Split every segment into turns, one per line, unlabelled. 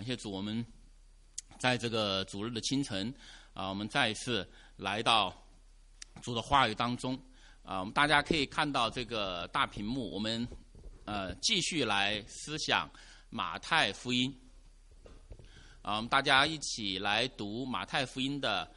谢主，我们在这个主日的清晨我们再一次来到主的话语当中我们大家可以看到这个大屏幕，我们继续来思想马太福音我们大家一起来读马太福音的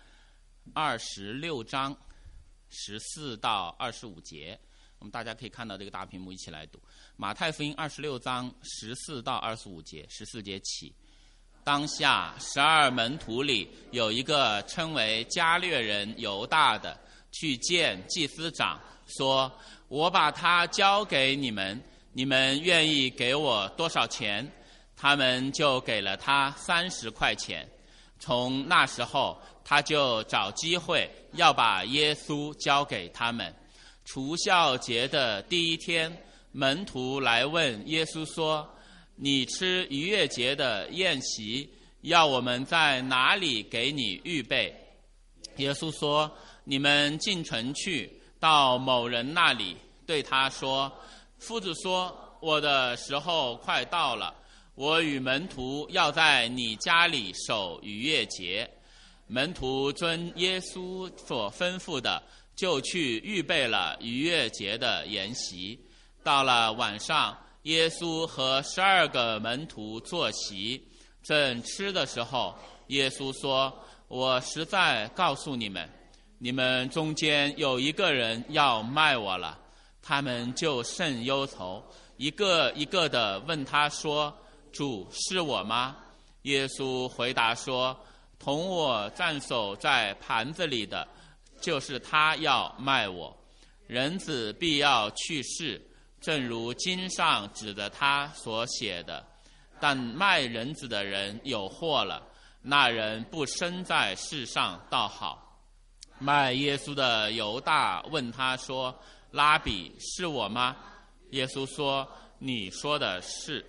26章14到25节。我们大家可以看到这个大屏幕，一起来读马太福音26章14到25节。14节起，当下12门徒里有一个称为加略人犹大的，去见祭司长，说：我把他交给你们，你们愿意给我多少钱？他们就给了他30块钱。从那时候，他就找机会要把耶稣交给他们。除酵节的第一天，门徒来问耶稣说：你吃逾越节的宴席，要我们在哪里给你预备？耶稣说：你们进城去，到某人那里，对他说：夫子说，我的时候快到了，我与门徒要在你家里守逾越节。门徒遵耶稣所吩咐的，就去预备了逾越节的筵席。到了晚上，耶稣和12个门徒坐席，正吃的时候，耶稣说：我实在告诉你们，你们中间有一个人要卖我了。他们就甚忧愁，一个一个的问他说：主，是我吗？耶稣回答说：同我蘸手在盘子里的，就是他要卖我。人子必要去世，正如经上指着他所写的。但卖人子的人有祸了，那人不生在世上倒好。卖耶稣的犹大问他说：拉比，是我吗？耶稣说：你说的是。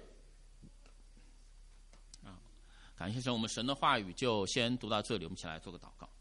感谢神，我们神的话语就先读到这里，我们一起来做个祷告。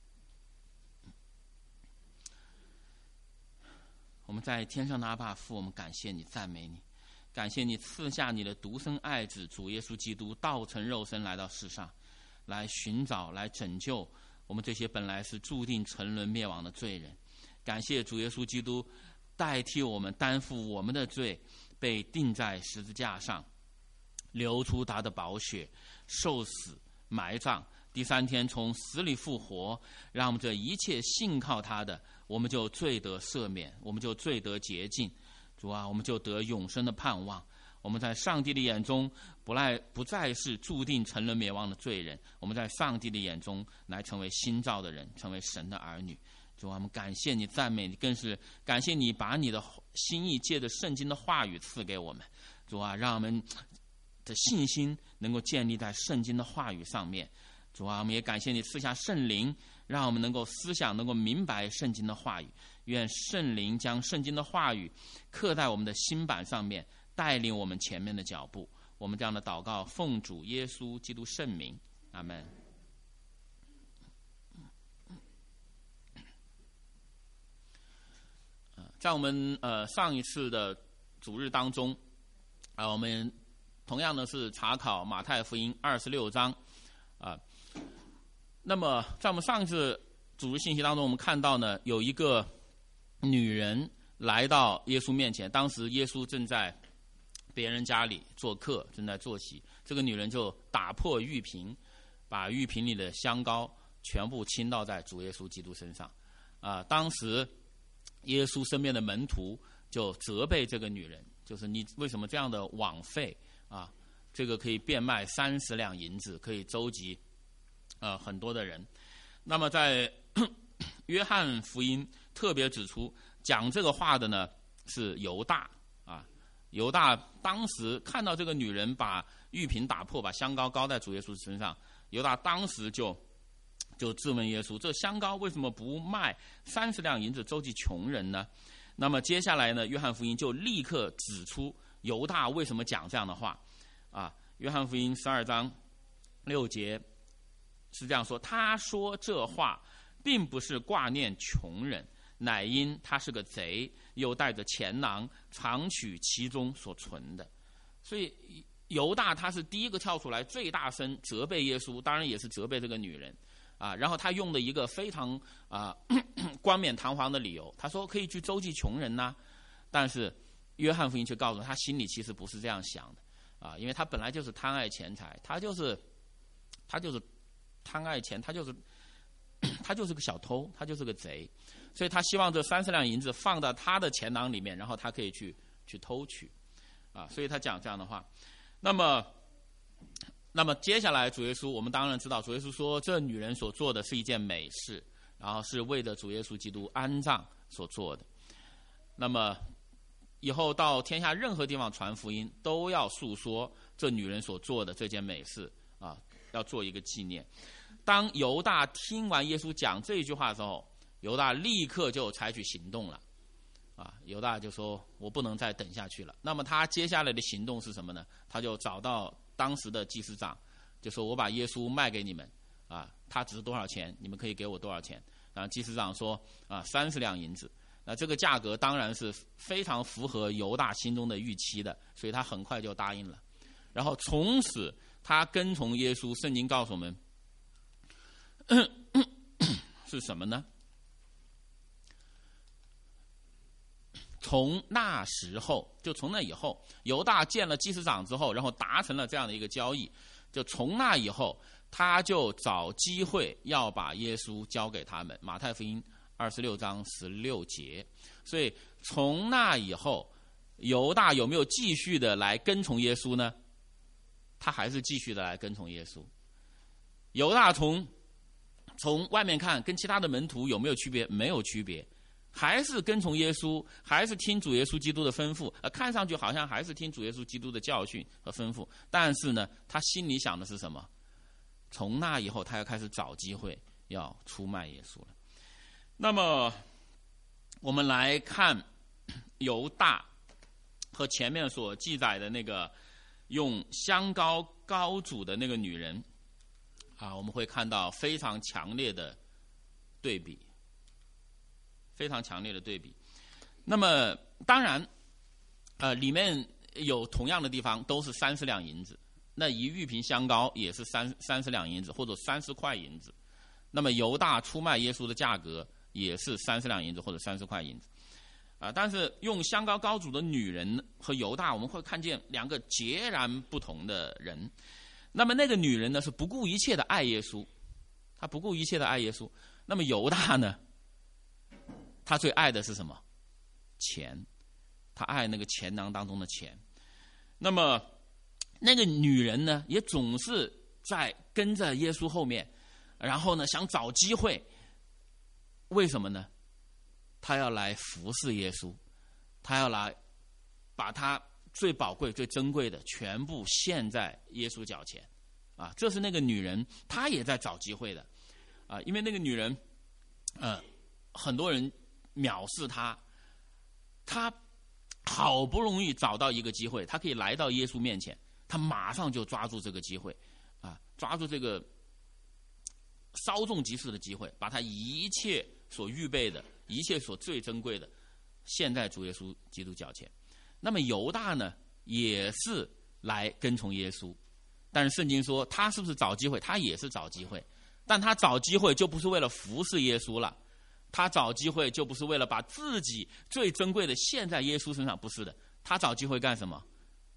我们在天上的阿爸父，我们感谢你，赞美你，感谢你赐下你的独生爱子主耶稣基督道成肉身来到世上，来寻找，来拯救我们这些本来是注定沉沦灭亡的罪人。感谢主耶稣基督代替我们担负我们的罪，被钉在十字架上，流出他的宝血，受死埋葬，第3天从死里复活，让我们这一切信靠他的，我们就罪得赦免，我们就罪得洁净。主啊，我们就得永生的盼望。我们在上帝的眼中不再是注定沉沦灭亡的罪人，我们在上帝的眼中来成为新造的人，成为神的儿女。主啊，我们感谢你，赞美你，更是感谢你把你的心意借着圣经的话语赐给我们。主啊，让我们的信心能够建立在圣经的话语上面。主啊，我们也感谢你赐下圣灵，让我们能够思想，能够明白圣经的话语。愿圣灵将圣经的话语刻在我们的心板上面，带领我们前面的脚步。我们这样的祷告，奉主耶稣基督圣名，阿们。在我们上一次的主日当中我们同样的是查考马太福音26章那么在我们上一次主日信息当中，我们看到呢，有一个女人来到耶稣面前，当时耶稣正在别人家里做客，正在坐席。这个女人就打破玉瓶，把玉瓶里的香膏全部倾倒在主耶稣基督身上当时耶稣身边的门徒就责备这个女人，就是你为什么这样的枉费这个可以变卖30两银子，可以周集很多的人。那么在约翰福音特别指出，讲这个话的呢是犹大犹大当时看到这个女人把玉瓶打破，把香膏膏在主耶稣身上，犹大当时就质问耶稣：这香膏为什么不卖30两银子周济穷人呢？那么接下来呢，约翰福音就立刻指出犹大为什么讲这样的话约翰福音12章6节是这样说：他说这话并不是挂念穷人，乃因他是个贼，又带着钱囊，常取其中所存的。所以犹大他是第一个跳出来最大声责备耶稣，当然也是责备这个女人啊。然后他用了一个非常冠冕堂皇的理由，他说可以去周济穷人呐。但是约翰福音却告诉他心里其实不是这样想的啊，因为他本来就是贪爱钱财，他就是贪爱钱，他就是个小偷，他就是个贼，所以他希望这30两银子放到他的钱囊里面，然后他可以去偷取啊，所以他讲这样的话。那么接下来主耶稣，我们当然知道，主耶稣说这女人所做的是一件美事，然后是为了主耶稣基督安葬所做的。那么以后到天下任何地方传福音，都要诉说这女人所做的这件美事啊，要做一个纪念。当犹大听完耶稣讲这一句话的时候，犹大立刻就采取行动了啊！犹大就说：“我不能再等下去了。”那么他接下来的行动是什么呢？他就找到当时的祭司长，就说：“我把耶稣卖给你们啊，他值多少钱？你们可以给我多少钱？”然后祭司长说：“30两银子。”那这个价格当然是非常符合犹大心中的预期的，所以他很快就答应了。然后从此他跟从耶稣。圣经告诉我们是什么呢？从那时候，就从那以后，犹大见了祭司长之后，然后达成了这样的一个交易，就从那以后，他就找机会要把耶稣交给他们。马太福音26章16节。所以从那以后，犹大有没有继续的来跟从耶稣呢？他还是继续的来跟从耶稣。犹大从外面看跟其他的门徒有没有区别？没有区别，还是跟从耶稣，还是听主耶稣基督的吩咐，看上去好像还是听主耶稣基督的教训和吩咐，但是呢，他心里想的是什么？从那以后，他要开始找机会要出卖耶稣了。那么我们来看犹大和前面所记载的那个用香膏膏煮的那个女人啊，我们会看到非常强烈的对比，非常强烈的对比。那么当然里面有同样的地方，都是30两银子，那一玉瓶香膏也是30两银子或者30块银子。那么犹大出卖耶稣的价格也是30两银子或者30块银子但是用香膏膏煮的女人和犹大，我们会看见两个截然不同的人。那么那个女人呢，是不顾一切的爱耶稣，她不顾一切的爱耶稣。那么犹大呢，他最爱的是什么？钱，他爱那个钱囊当中的钱。那么那个女人呢，也总是在跟着耶稣后面，然后呢想找机会。为什么呢？他要来服侍耶稣，他要来把他最宝贵最珍贵的全部献在耶稣脚前这是那个女人她也在找机会的因为那个女人很多人藐视她，她好不容易找到一个机会，她可以来到耶稣面前，她马上就抓住这个机会抓住这个稍纵即逝的机会，把她一切所预备的一切所最珍贵的献在主耶稣基督脚前。那么犹大呢，也是来跟从耶稣，但是圣经说他是不是找机会？他也是找机会，但他找机会就不是为了服侍耶稣了，他找机会就不是为了把自己最珍贵的献在耶稣身上，不是的，他找机会干什么？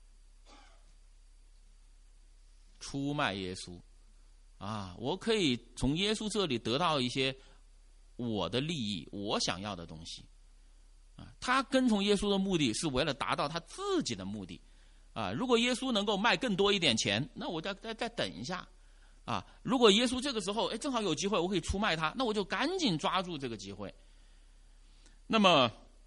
出卖耶稣我可以从耶稣这里得到一些我的利益，我想要的东西他跟从耶稣的目的是为了达到他自己的目的如果耶稣能够卖更多一点钱，那我再等一下如果耶稣这个时候正好有机会我可以出卖他，那我就赶紧抓住这个机会。那么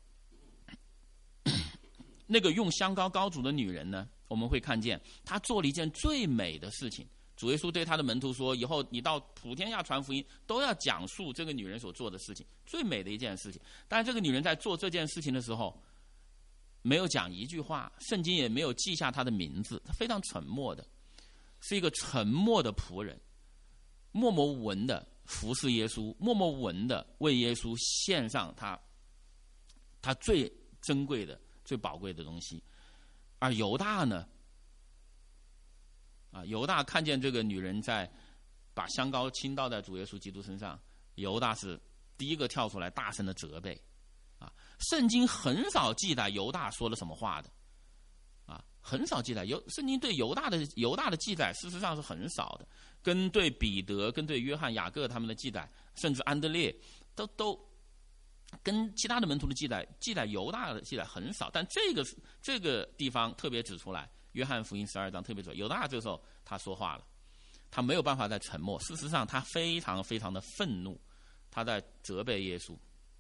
那个用香膏膏煮的女人呢，我们会看见她做了一件最美的事情。主耶稣对他的门徒说，以后你到普天下传福音，都要讲述这个女人所做的事情，最美的一件事情。但是这个女人在做这件事情的时候没有讲一句话，圣经也没有记下她的名字，她非常沉默的，是一个沉默的仆人，默默无闻的服侍耶稣，默默无闻的为耶稣献上他最珍贵的最宝贵的东西。而犹大呢， 犹大看见这个女人在把香膏倾倒在主耶稣基督身上，犹大是第一个跳出来大声的责备。圣经很少记载犹大说了什么话的，很少记载。圣经对犹大的记载事实上是很少的，跟对彼得、跟对约翰、雅各他们的记载，甚至安德烈都跟其他的门徒的记载犹大的记载很少。但这个地方特别指出来，约翰福音12章特别指出来，犹大这时候他说话了，他没有办法再沉默。事实上他非常非常的愤怒，他在责备耶稣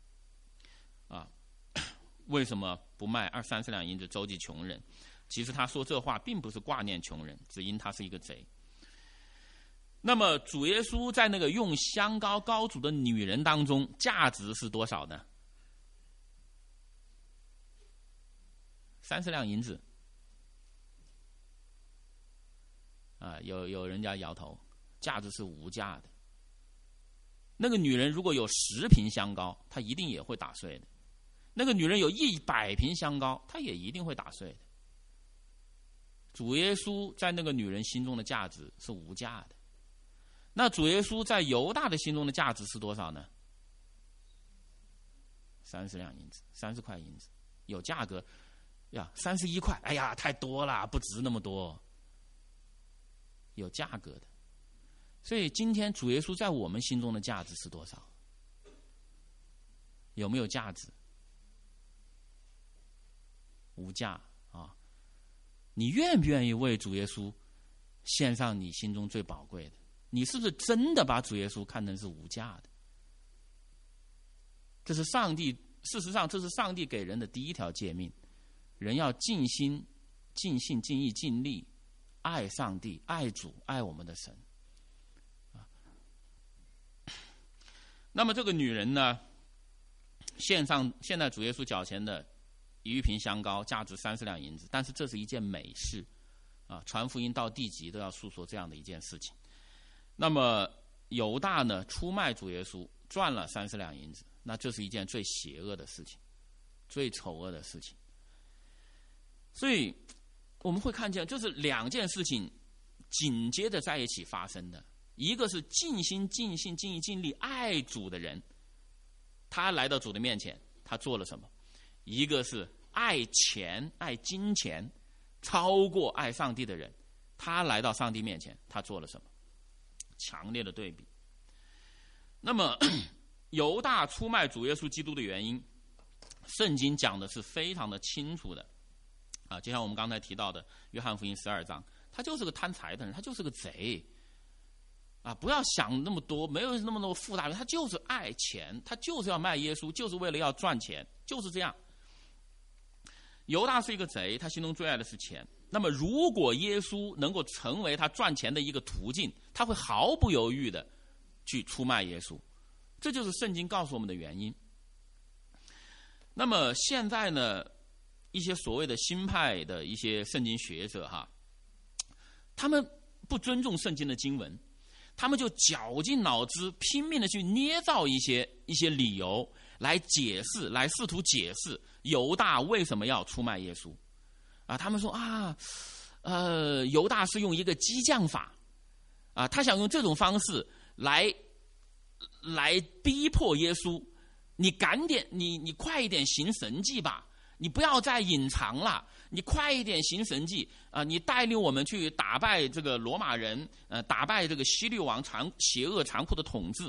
为什么不卖30两银子周济穷人？其实他说这话并不是挂念穷人，只因他是一个贼。那么主耶稣在那个用香膏膏主的女人当中，价值是多少呢？30两银子。有人家摇头，价值是无价的。那个女人如果有10瓶香膏，她一定也会打碎的。那个女人有100瓶香膏，她也一定会打碎的。主耶稣在那个女人心中的价值是无价的。那主耶稣在犹大的心中的价值是多少呢？30两银子，30块银子，有价格呀，31块，哎呀，太多了，不值那么多，有价格的。所以今天主耶稣在我们心中的价值是多少？有没有价值？无价你愿不愿意为主耶稣献上你心中最宝贵的？你是不是真的把主耶稣看成是无价的？这是事实上这是上帝给人的第一条诫命，人要尽心、尽性、尽意、尽力爱上帝、爱主、爱我们的神。那么这个女人呢，献在主耶稣脚前的1瓶香膏，价值30两银子，但是这是一件美事传福音到地极都要诉说这样的一件事情。那么犹大呢，出卖主耶稣赚了30两银子，那这是一件最邪恶的事情，最丑恶的事情。所以我们会看见，这是2件事情紧接着在一起发生的。一个是尽心、尽性、尽意、尽力爱主的人，他来到主的面前，他做了什么？一个是爱钱、爱金钱超过爱上帝的人，他来到上帝面前，他做了什么？强烈的对比。那么犹大出卖主耶稣基督的原因，圣经讲的是非常的清楚的就像我们刚才提到的约翰福音12章，他就是个贪财的人，他就是个贼不要想那么多，没有那么多复杂的，他就是爱钱，他就是要卖耶稣，就是为了要赚钱，就是这样。犹大是一个贼，他心中最爱的是钱。那么如果耶稣能够成为他赚钱的一个途径，他会毫不犹豫的去出卖耶稣，这就是圣经告诉我们的原因。那么现在呢，一些所谓的新派的一些圣经学者他们不尊重圣经的经文，他们就绞尽脑汁拼命的去捏造一些理由来解释，来试图解释犹大为什么要出卖耶稣他们说犹大是用一个激将法他想用这种方式来逼迫耶稣，你赶点，你快一点行神迹吧，你不要再隐藏了，你快一点行神迹你带领我们去打败这个罗马人打败这个希律王邪恶残酷的统治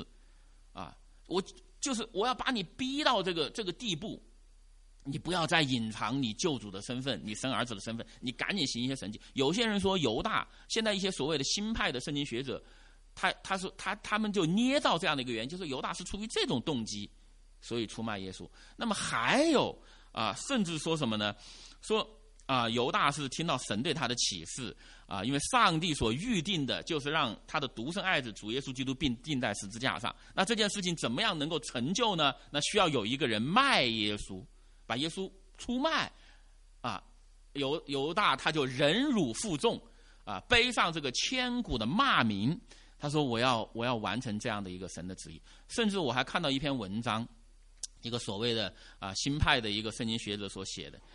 我要把你逼到这个地步，你不要再隐藏你救主的身份，你生儿子的身份，你赶紧行一些神迹。有些人说犹大，现在一些所谓的新派的圣经学者，他们就捏造这样的一个原因，就是犹大是出于这种动机，所以出卖耶稣。那么还有甚至说什么呢？说犹大是听到神对他的启示因为上帝所预定的就是让他的独生爱子主耶稣基督并钉在十字架上。那这件事情怎么样能够成就呢？那需要有一个人卖耶稣，把耶稣出卖犹大他就忍辱负重背上这个千古的骂名。他说我要完成这样的一个神的旨意。甚至我还看到一篇文章，一个所谓的新派的一个圣经学者所写的，这个文章的题目说什么呢？说犹大是用一个激将法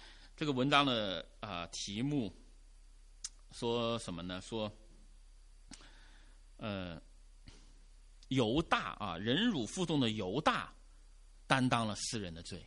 犹大啊，忍辱负重的犹大担当了世人的罪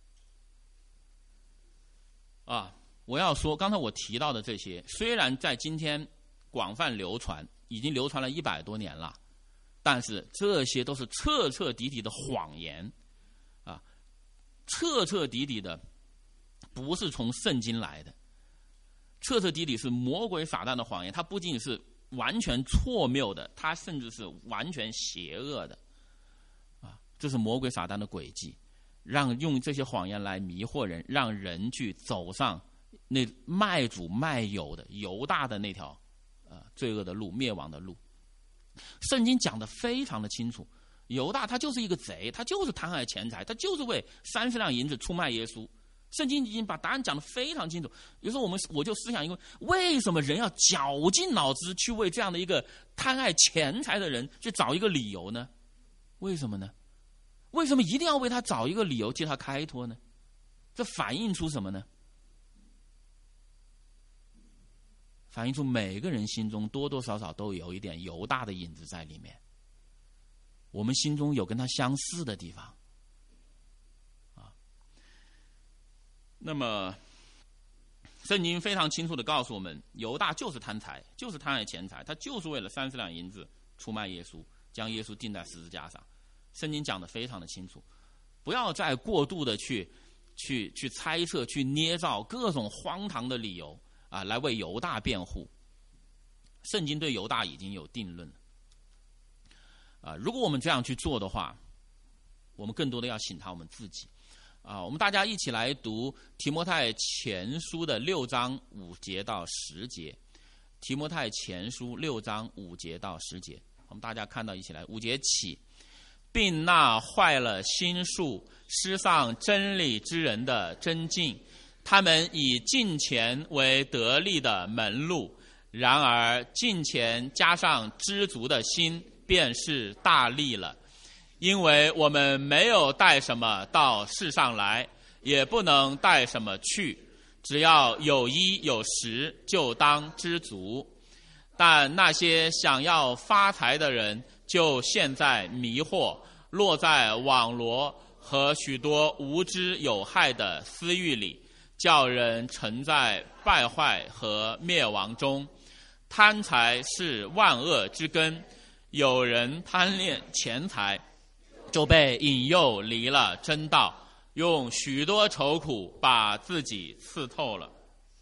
啊。我要说，刚才我提到的这些，虽然在今天广泛流传，已经流传了100多年了，但是这些都是彻彻底底的谎言啊，彻彻底底的不是从圣经来的，彻彻底底是魔鬼撒旦的谎言。它不仅是完全错谬的，它甚至是完全邪恶的啊！这是魔鬼撒旦的诡计，用这些谎言来迷惑人，让人去走上那卖主卖友的犹大的那条罪恶的路，灭亡的路。圣经讲得非常的清楚，犹大他就是一个贼，他就是贪爱钱财，他就是为30两银子出卖耶稣。圣经已经把答案讲得非常清楚。有时候我就思想一个，为什么人要绞尽脑汁去为这样的一个贪爱钱财的人去找一个理由呢？为什么呢？为什么一定要为他找一个理由替他开脱呢？这反映出什么呢？反映出每个人心中多多少少都有一点犹大的影子在里面。我们心中有跟他相似的地方啊。那么圣经非常清楚地告诉我们，犹大就是贪财，就是贪爱钱财，他就是为了30两银子出卖耶稣，将耶稣钉在十字架上。圣经讲得非常的清楚，不要再过度的去猜测，去捏造各种荒唐的理由啊，来为犹大辩护。圣经对犹大已经有定论了啊。如果我们这样去做的话，我们更多的要省察我们自己啊。我们大家一起来读提摩太前书的6章5节到10节。提摩太前书6章5节到10节，我们大家看到一起来，5节起，并那坏了心术、失丧真理之人的真境，他们以敬钱为得利的门路，然而敬钱加上知足的心，便是大利了。因为我们没有带什么到世上来，也不能带什么去，只要有衣有食，就当知足。但那些想要发财的人，就陷在迷惑，落在网罗和许多无知有害的私欲里，叫人沉在败坏和灭亡中。贪财是万恶之根，有人贪恋钱财，就被引诱离了真道，用许多愁苦把自己刺透了。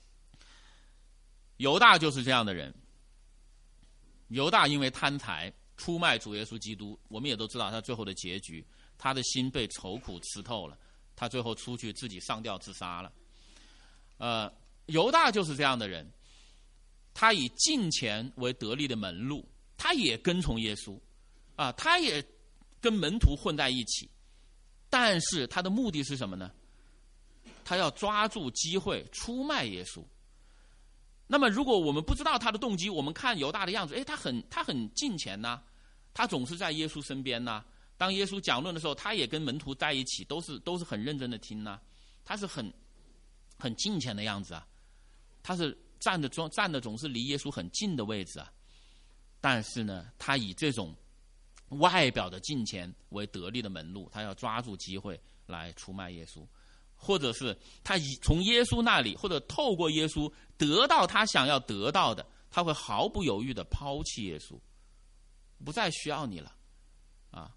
犹大就是这样的人。犹大因为贪财出卖主耶稣基督，我们也都知道他最后的结局，他的心被愁苦刺透了，他最后出去自己上吊自杀了。犹大就是这样的人，他以敬钱为得利的门路，他也跟从耶稣啊，他也跟门徒混在一起，但是他的目的是什么呢？他要抓住机会出卖耶稣。那么如果我们不知道他的动机，我们看犹大的样子，他很敬钱呐，他总是在耶稣身边呐，当耶稣讲论的时候，他也跟门徒在一起，都是很认真的听呐，他是很敬钱的样子啊，他是站的总是离耶稣很近的位置啊。但是呢，他以这种外表的敬钱为得利的门路，他要抓住机会来出卖耶稣，或者是他从耶稣那里，或者透过耶稣得到他想要得到的，他会毫不犹豫的抛弃耶稣，不再需要你了啊。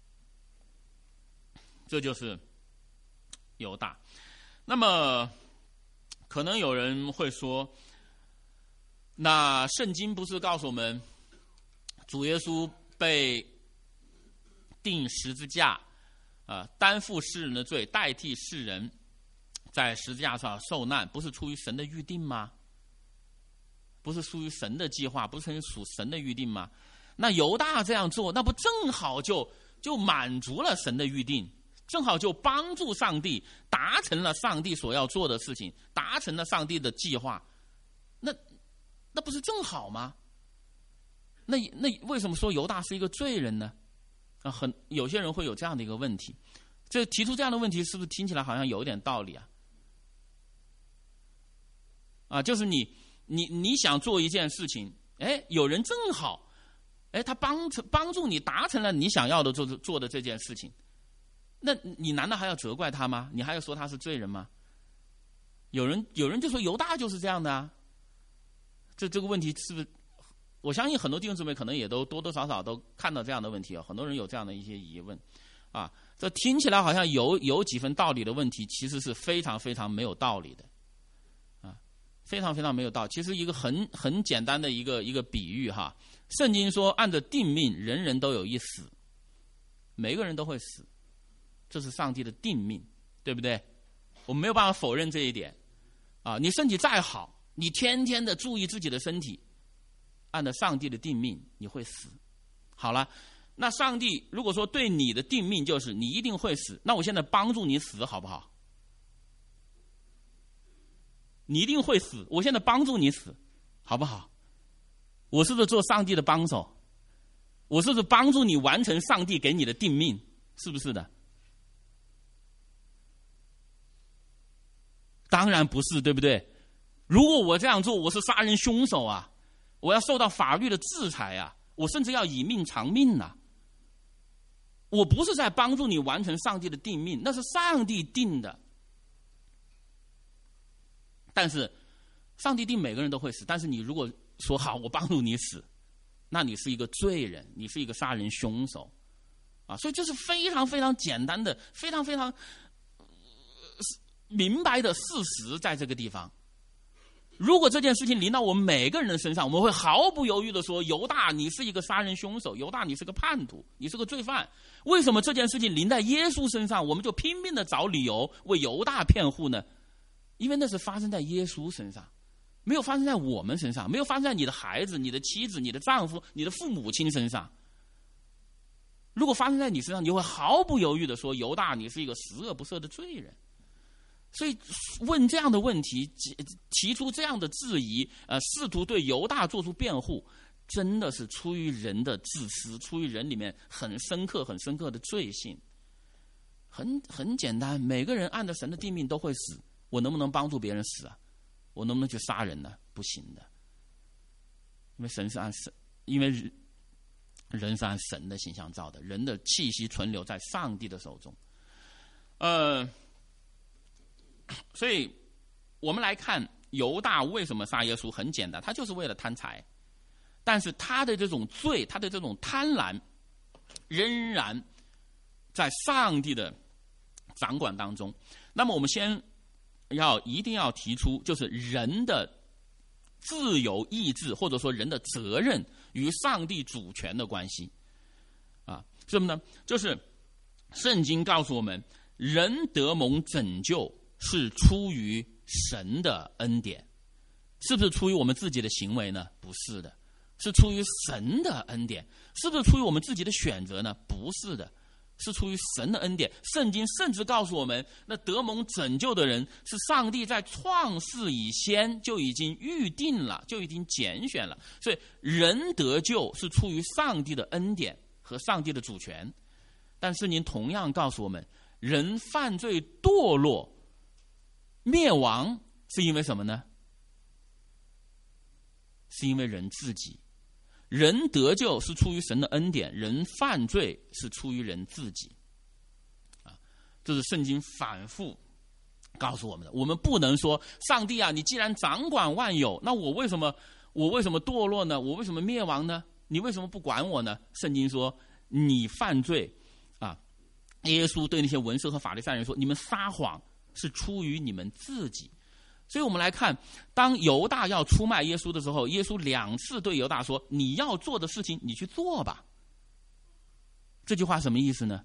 这就是犹大。那么可能有人会说，那圣经不是告诉我们主耶稣被钉十字架担负世人的罪，代替世人在十字架上受难，不是出于神的预定吗？不是属于神的计划，不是属神的预定吗？那犹大这样做，那不正好就满足了神的预定，正好就帮助上帝达成了上帝所要做的事情，达成了上帝的计划，那不是正好吗？那为什么说犹大是一个罪人呢？有些人会有这样的一个问题，这提出这样的问题是不是听起来好像有点道理啊？就是你想做一件事情，有人正好他帮助你达成了你想要的做的这件事情，那你难道还要责怪他吗？你还要说他是罪人吗？有人就说犹大就是这样的啊。这个问题是不是？我相信很多弟兄姊妹可能也都多多少少都看到这样的问题啊，很多人有这样的一些疑问啊。这听起来好像有几分道理的问题，其实是非常非常没有道理的啊，非常非常没有道理。其实一个很简单的一个比喻哈，圣经说按着定命，人人都有一死，每个人都会死，这是上帝的定命，对不对？我们没有办法否认这一点啊。你身体再好，你天天的注意自己的身体，按照上帝的定命，你会死。好了，那上帝如果说对你的定命就是你一定会死，那我现在帮助你死好不好？你一定会死，我现在帮助你死好不好？我是不是做上帝的帮手？我是不是帮助你完成上帝给你的定命？是不是的？当然不是，对不对？如果我这样做，我是杀人凶手啊，我要受到法律的制裁啊，我甚至要以命偿命啊。我不是在帮助你完成上帝的定命，那是上帝定的。但是上帝定每个人都会死，但是你如果说好我帮助你死，那你是一个罪人，你是一个杀人凶手啊。所以这是非常非常简单的，非常非常明白的事实，在这个地方。如果这件事情临到我们每个人的身上，我们会毫不犹豫地说，犹大你是一个杀人凶手，犹大你是个叛徒，你是个罪犯。为什么这件事情临在耶稣身上，我们就拼命地找理由为犹大辩护呢？因为那是发生在耶稣身上，没有发生在我们身上，没有发生在你的孩子、你的妻子、你的丈夫、你的父母亲身上。如果发生在你身上，你会毫不犹豫地说，犹大你是一个十恶不赦的罪人。所以问这样的问题，提出这样的质疑，试图对犹大做出辩护，真的是出于人的自私，出于人里面很深刻的罪性。很简单，每个人按照神的定命都会死，我能不能帮助别人死啊？我能不能去杀人呢？不行的，因为神是因为人是按神的形象造的，人的气息存留在上帝的手中。所以我们来看犹大为什么杀耶稣，很简单，他就是为了贪财。但是他的这种罪，他的这种贪婪，仍然在上帝的掌管当中。那么我们一定要提出，就是人的自由意志，或者说人的责任与上帝主权的关系啊，什么呢？就是圣经告诉我们，人得蒙拯救是出于神的恩典。是不是出于我们自己的行为呢？不是的，是出于神的恩典。是不是出于我们自己的选择呢？不是的，是出于神的恩典。圣经甚至告诉我们，那得蒙拯救的人是上帝在创世以先就已经预定了，就已经拣选了。所以人得救是出于上帝的恩典和上帝的主权。但圣经同样告诉我们，人犯罪堕落灭亡是因为什么呢？是因为人自己。人得救是出于神的恩典，人犯罪是出于人自己。这是圣经反复告诉我们的。我们不能说上帝啊，你既然掌管万有，那我为什么堕落呢？我为什么灭亡呢？你为什么不管我呢？圣经说你犯罪啊。耶稣对那些文士和法利赛人说，你们撒谎是出于你们自己。所以我们来看，当犹大要出卖耶稣的时候，耶稣2次对犹大说，你要做的事情你去做吧。这句话什么意思呢？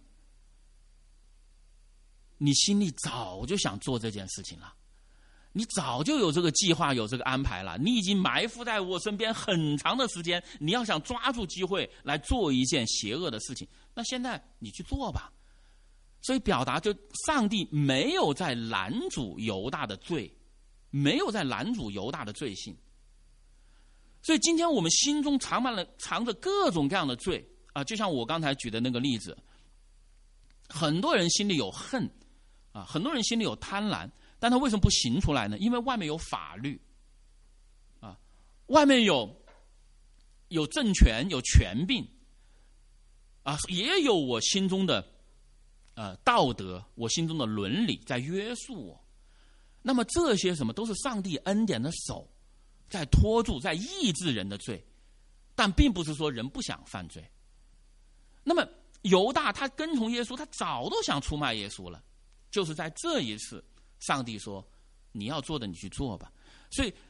你心里早就想做这件事情了，你早就有这个计划，有这个安排了，你已经埋伏在我身边很长的时间，你要想抓住机会来做一件邪恶的事情，那现在你去做吧。所以表达就上帝没有在拦阻犹大的罪，没有在拦阻犹大的罪性。所以今天我们心中藏着各种各样的罪啊，就像我刚才举的那个例子，很多人心里有恨啊，很多人心里有贪婪，但他为什么不行出来呢？因为外面有法律啊，外面有有政权、有权柄啊，也有我心中的道德，我心中的伦理在约束我。那么这些什么都是上帝恩典的手在拖住、在抑制人的罪，但并不是说人不想犯罪。那么犹大他跟从耶稣，他早都想出卖耶稣了，就是在这一次，上帝说：“你要做的，你去做吧。”所以，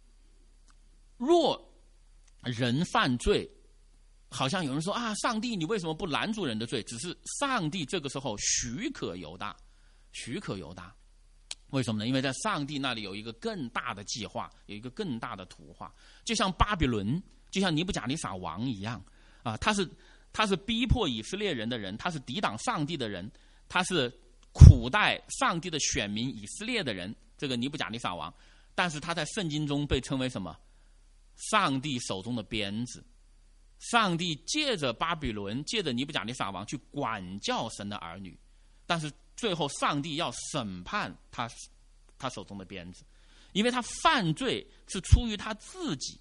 若人犯罪，好像有人说啊，上帝你为什么不拦住人的罪？只是上帝这个时候许可犹大，为什么呢？因为在上帝那里有一个更大的计划，有一个更大的图画。就像巴比伦，就像尼布甲尼撒王一样啊，他是逼迫以色列人的人，他是抵挡上帝的人，他是苦待上帝的选民以色列的人，这个尼布甲尼撒王。但是他在圣经中被称为什么？上帝手中的鞭子。上帝借着巴比伦，借着尼布甲尼撒王去管教神的儿女，但是最后上帝要审判他手中的鞭子，因为他犯罪是出于他自己。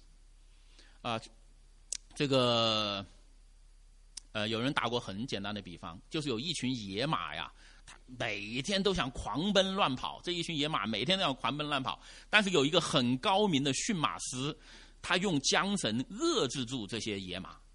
有人打过很简单的比方，就是有一群野马呀，每天都想狂奔乱跑，这一群野马每天都要狂奔乱跑，但是有一个很高明的驯马师，他用缰绳遏制住这些野马，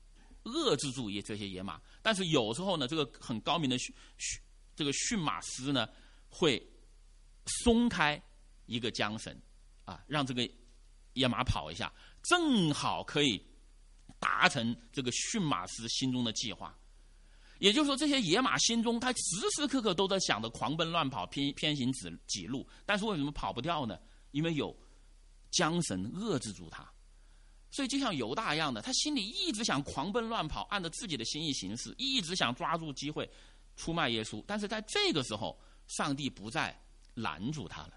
但是有时候呢，这个很高明的这个驯马师呢，会松开一个缰绳啊，让这个野马跑一下，正好可以达成这个驯马师心中的计划。也就是说，这些野马心中他时时刻刻都在想着狂奔乱跑、偏行己路，但是为什么跑不掉呢？因为有缰绳遏制住他。所以就像犹大一样的，他心里一直想狂奔乱跑，按照自己的心意行事，一直想抓住机会出卖耶稣。但是在这个时候，上帝不再拦住他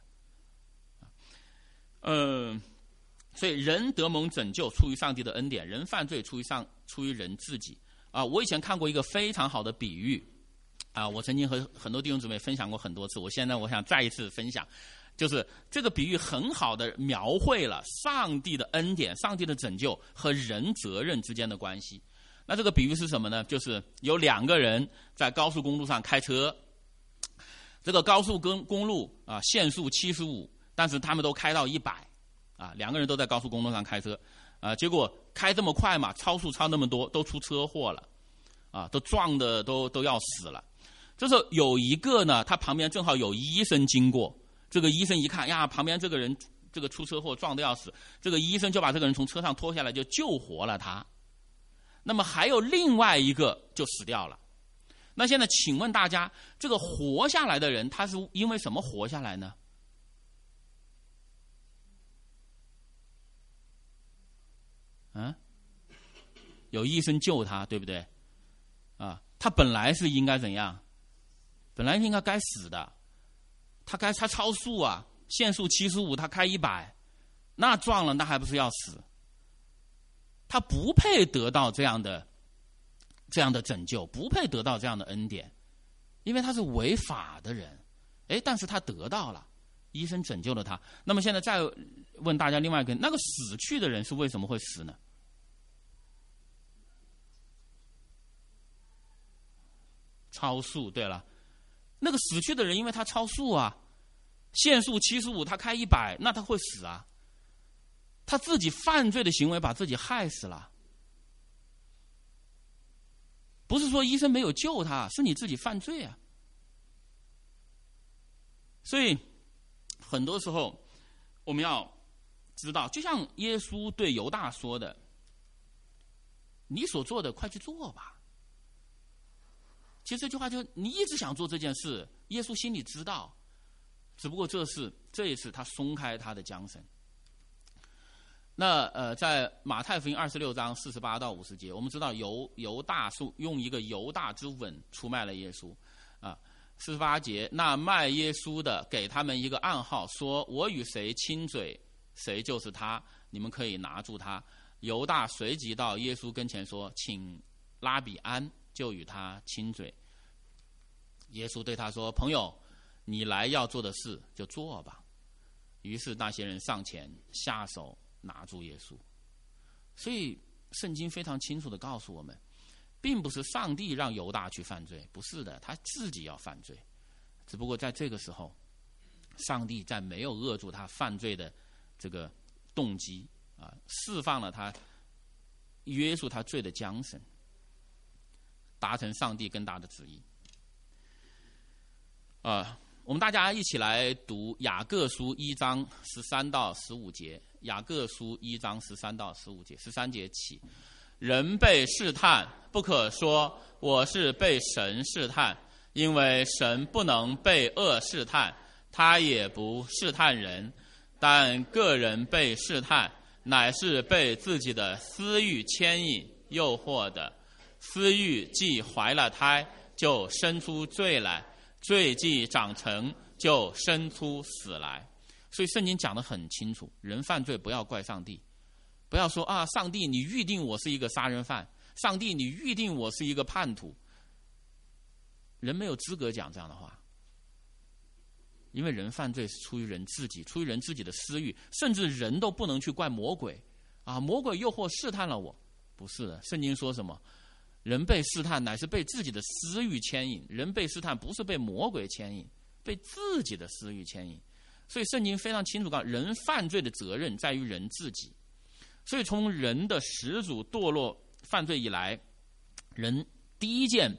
了。所以人得蒙拯救出于上帝的恩典，人犯罪出于人自己。我以前看过一个非常好的比喻，我曾经和很多弟兄姊妹分享过很多次，我想再一次分享。就是这个比喻很好的描绘了上帝的恩典、上帝的拯救和人责任之间的关系。那这个比喻是什么呢？就是有两个人在高速公路上开车，这个高速公路限速75，但是他们都开到100两个人都在高速公路上开车结果开这么快嘛，超速超那么多，都出车祸了都撞的都要死了。这时候有一个呢，他旁边正好有医生经过。这个医生一看呀，旁边这个人这个出车祸撞得要死，这个医生就把这个人从车上拖下来，就救活了他。那么还有另外一个就死掉了。那现在请问大家，这个活下来的人他是因为什么活下来呢？有医生救他，对不对？他本来是应该怎样？本来应该死的。他超速限速75，他开100，那撞了，那还不是要死？他不配得到这样的拯救，不配得到这样的恩典，因为他是违法的人。但是他得到了，医生拯救了他。那么现在再问大家另外一个，那个死去的人是为什么会死呢？超速，对了。那个死去的人因为他超速限速75，他开100，那他会死他自己犯罪的行为把自己害死了。不是说医生没有救他，是你自己犯罪所以很多时候我们要知道，就像耶稣对犹大说的，你所做的快去做吧。其实这句话就你一直想做这件事，耶稣心里知道，只不过这一次他松开他的缰绳。那在马太福音26章48到50节，我们知道犹大是用一个犹大之吻出卖了耶稣48节，那卖耶稣的给他们一个暗号，说我与谁亲嘴，谁就是他，你们可以拿住他。犹大随即到耶稣跟前说，请拉比安，就与他亲嘴。耶稣对他说，朋友，你来要做的事就做吧。于是那些人上前下手拿住耶稣。所以圣经非常清楚地告诉我们，并不是上帝让犹大去犯罪，不是的，他自己要犯罪。只不过在这个时候，上帝在没有扼住他犯罪的这个动机啊，释放了他，约束他罪的缰绳，达成上帝更大的旨意。我们大家一起来读雅各书1章13到15节。雅各书1章13到15节，13节起，人被试探，不可说我是被神试探，因为神不能被恶试探，他也不试探人。但个人被试探，乃是被自己的私欲牵引诱惑的。私欲既怀了胎，就生出罪来，罪既长成，就生出死来。所以圣经讲得很清楚，人犯罪不要怪上帝，不要说啊，上帝你预定我是一个杀人犯，上帝你预定我是一个叛徒。人没有资格讲这样的话，因为人犯罪是出于人自己，出于人自己的私欲，甚至人都不能去怪魔鬼啊，魔鬼诱惑试探了我，不是的。圣经说什么？人被试探乃是被自己的私欲牵引，人被试探不是被魔鬼牵引，被自己的私欲牵引。所以圣经非常清楚告诉人，犯罪的责任在于人自己。所以从人的始祖堕落犯罪以来，人第一件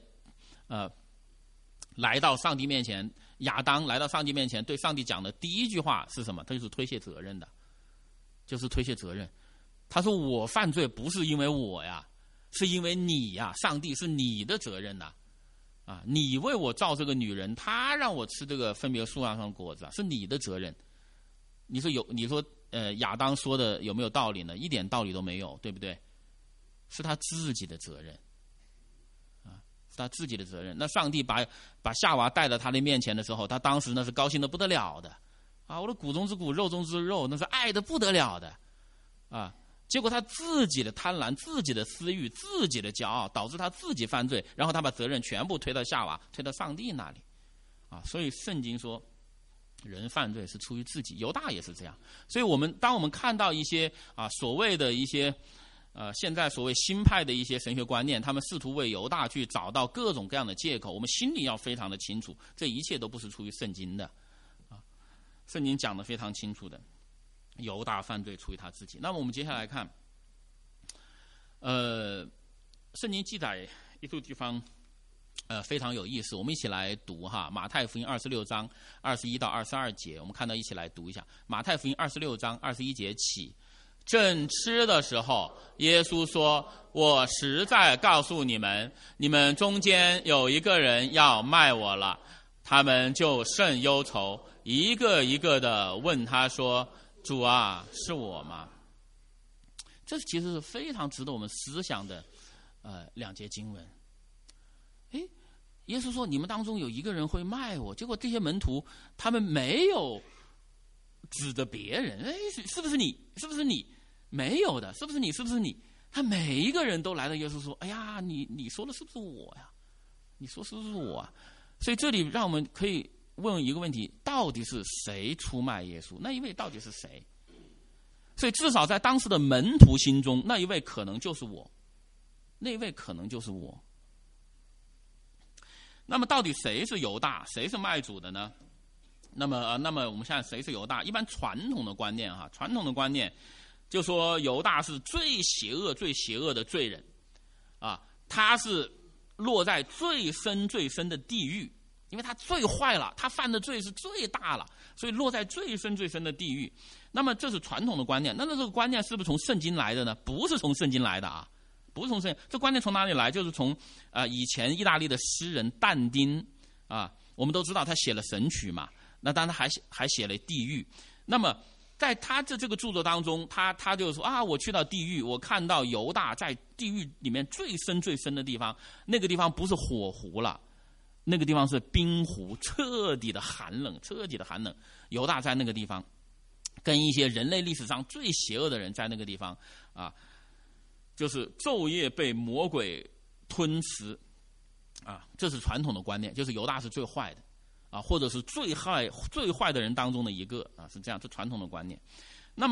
来到上帝面前，亚当来到上帝面前对上帝讲的第一句话是什么？他就是推卸责任的，就是推卸责任。他说我犯罪不是因为我呀，是因为你呀，上帝是你的责任呐。你为我造这个女人，她让我吃这个分别树上的果子，是你的责任。你说亚当说的有没有道理呢？一点道理都没有，对不对？是他自己的责任是他自己的责任。那上帝把夏娃带到他的面前的时候，他当时那是高兴的不得了的我的骨中之骨，肉中之肉，那是爱的不得了的结果他自己的贪婪，自己的私欲，自己的骄傲，导致他自己犯罪，然后他把责任全部推到夏娃，推到上帝那里所以圣经说人犯罪是出于自己，犹大也是这样。所以当我们看到一些所谓的一些现在所谓新派的一些神学观念，他们试图为犹大去找到各种各样的借口，我们心里要非常的清楚，这一切都不是出于圣经的圣经讲得非常清楚的，犹大犯罪出于他自己。那么我们接下来看圣经记载一处地方非常有意思，我们一起来读马太福音26章21到22节，我们看到一起来读一下。马太福音26章21节起，正吃的时候，耶稣说，我实在告诉你们，你们中间有一个人要卖我了。他们就甚忧愁，一个一个的问他说，主啊，是我吗？这其实是非常值得我们思想的两节经文。耶稣说你们当中有一个人会卖我，结果这些门徒他们没有指着别人，是不是你？是不是你？没有的，是不是你？是不是你？他每一个人都来到耶稣说，哎呀，你说的是不是我呀？你说是不是我啊？所以这里让我们可以问一个问题，到底是谁出卖耶稣？那一位到底是谁？所以至少在当时的门徒心中，那一位可能就是我，那一位可能就是我。那么到底谁是犹大，谁是卖主的呢？那么我们现在谁是犹大？一般传统的观念就说犹大是最邪恶的罪人他是落在最深的地狱，因为他最坏了，他犯的罪是最大了，所以落在最深的地狱。那么这是传统的观念，那这个观念是不是从圣经来的呢？不是从圣经来的不是从圣经。这观念从哪里来？就是从以前意大利的诗人但丁我们都知道他写了神曲嘛，那当然还写了地狱。那么在他这个著作当中，他就说我去到地狱，我看到犹大在地狱里面最深的地方，那个地方不是火湖了，那个地方是冰湖，彻底的寒冷。犹大在那个地方，跟一些人类历史上最邪恶的人在那个地方就是昼夜被魔鬼吞食这是传统的观念，就是犹大是最坏的或者是最坏的人当中的一个是这样，这传统的观念。那么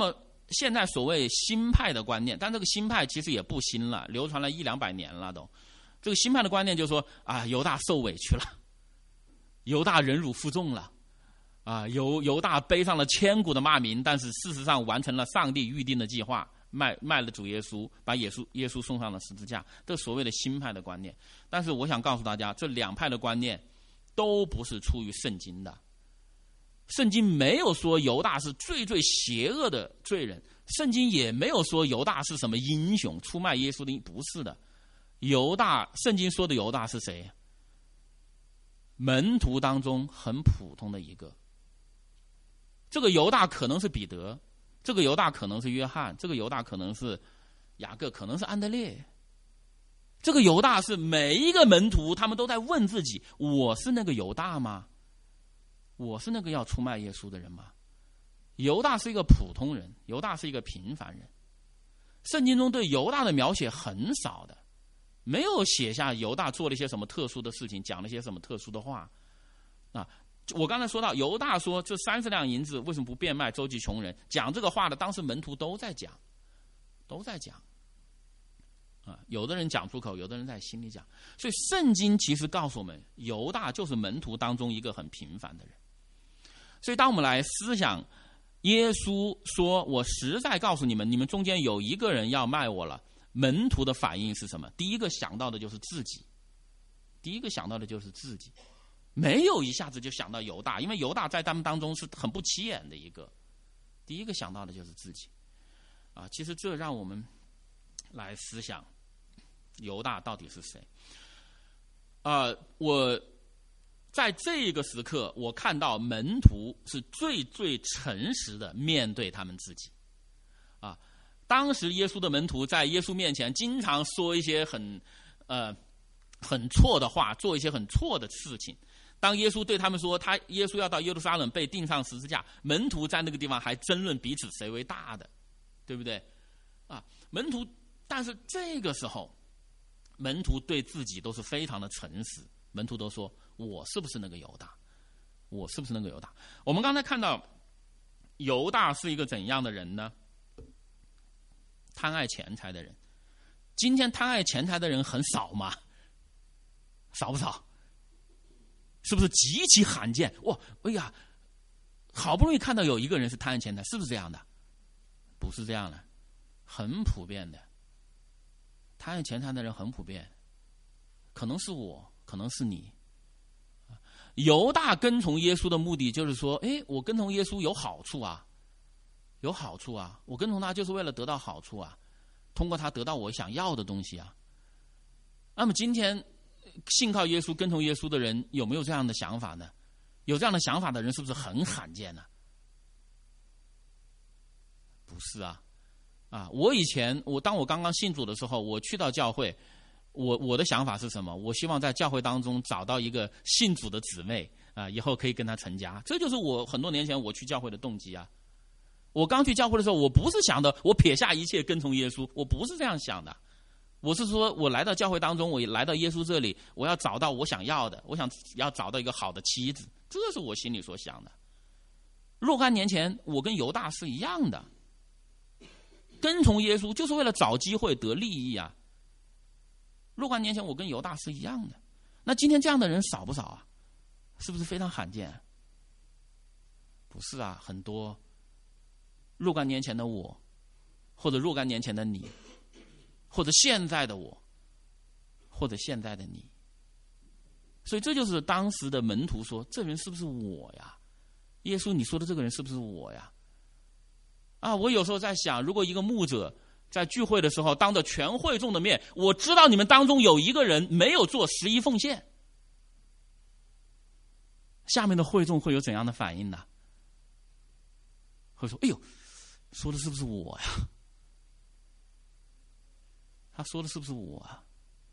现在所谓新派的观念，但这个新派其实也不新了，流传了100-200年了都。这个新派的观念就是说啊，犹大受委屈了，犹大忍辱负重了，啊，犹大背上了千古的骂名，但是事实上完成了上帝预定的计划，卖了主耶稣，把耶稣送上了十字架，这所谓的新派的观念。但是我想告诉大家，这两派的观念都不是出于圣经的。圣经没有说犹大是最邪恶的罪人，圣经也没有说犹大是什么英雄，出卖耶稣的，不是的。圣经说的犹大是谁？门徒当中很普通的一个。这个犹大可能是彼得，这个犹大可能是约翰，这个犹大可能是雅各，可能是安德烈。这个犹大是每一个门徒他们都在问自己，我是那个犹大吗？我是那个要出卖耶稣的人吗？犹大是一个普通人，犹大是一个平凡人。圣经中对犹大的描写很少的，没有写下犹大做了一些什么特殊的事情，讲了一些什么特殊的话。啊，我刚才说到犹大说这30两银子为什么不变卖周济穷人，讲这个话的当时门徒都在讲。有的人讲出口，有的人在心里讲。所以圣经其实告诉我们，犹大就是门徒当中一个很平凡的人。所以当我们来思想耶稣说我实在告诉你们，你们中间有一个人要卖我了，门徒的反应是什么？第一个想到的就是自己，没有一下子就想到犹大，因为犹大在他们当中是很不起眼的一个，第一个想到的就是自己。其实这让我们来思想犹大到底是谁。我在这个时刻，我看到门徒是最诚实的面对他们自己。当时耶稣的门徒在耶稣面前经常说一些很错的话，做一些很错的事情。当耶稣对他们说耶稣要到耶路撒冷被钉上十字架，门徒在那个地方还争论彼此谁为大的，对不对？门徒，但是这个时候门徒对自己都是非常的诚实，门徒都说我是不是那个犹大？我们刚才看到犹大是一个怎样的人呢？贪爱钱财的人。今天贪爱钱财的人很少吗？少不少？是不是极其罕见？好不容易看到有一个人是贪爱钱财，是不是这样的？不是这样的，很普遍的。贪爱钱财的人很普遍，可能是我，可能是你。犹大跟从耶稣的目的就是说，我跟从耶稣有好处啊，我跟从他就是为了得到好处啊，通过他得到我想要的东西啊。那么今天信靠耶稣跟从耶稣的人有没有这样的想法呢？有这样的想法的人是不是很罕见呢？不是啊。当我刚刚信主的时候，我去到教会，我的想法是什么？我希望在教会当中找到一个信主的姊妹以后可以跟她成家。这就是我很多年前我去教会的动机啊。我刚去教会的时候，我不是想的我撇下一切跟从耶稣，我不是这样想的。我是说我来到教会当中，我来到耶稣这里，我要找到我想要的，我想要找到一个好的妻子，这是我心里所想的。若干年前我跟犹大是一样的，跟从耶稣就是为了找机会得利益啊。若干年前我跟犹大是一样的。那今天这样的人少不少啊？是不是非常罕见？不是啊，很多。若干年前的我，或者若干年前的你，或者现在的我，或者现在的你。所以这就是当时的门徒说，这人是不是我呀？耶稣你说的这个人是不是我呀？我有时候在想，如果一个牧者在聚会的时候当着全会众的面，我知道你们当中有一个人没有做11奉献，下面的会众会有怎样的反应呢？会说，说的是不是我呀？他说的是不是我啊？